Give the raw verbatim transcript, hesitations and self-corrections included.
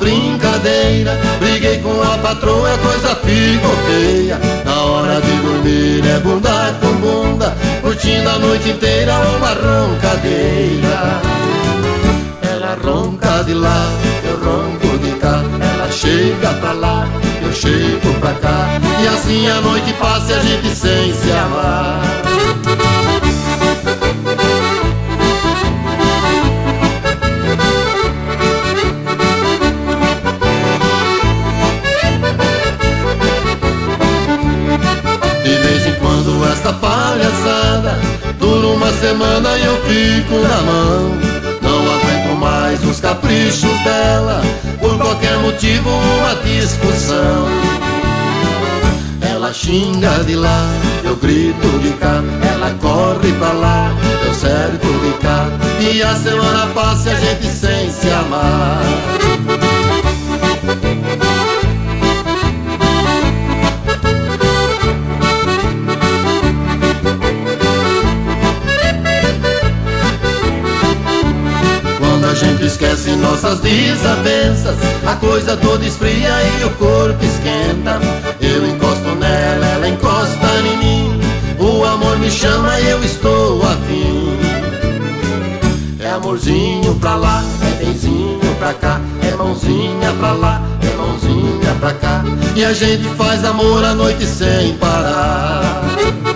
brincadeira. Briguei com a patroa, a coisa ficou feia. Na hora de dormir é bunda com bunda, curtindo a noite inteira uma roncadeira. Ela ronca de lá, eu ronco de cá. Ela chega pra lá, eu chego pra cá. E assim a noite passa e a gente sem se amar. De vez em quando esta palhaçada dura uma semana e eu fico na mão. Não aguento mais os caprichos dela, por qualquer motivo uma discussão. Ela xinga de lá, eu grito de cá. Ela corre pra lá, eu cerco de cá. E a semana passa e a gente sem se amar. A gente esquece nossas desavenças, a coisa toda esfria e o corpo esquenta. Eu encosto nela, ela encosta em mim. O amor me chama e eu estou afim. É amorzinho pra lá, é benzinho pra cá. É mãozinha pra lá, é mãozinha pra cá. E a gente faz amor a noite sem parar.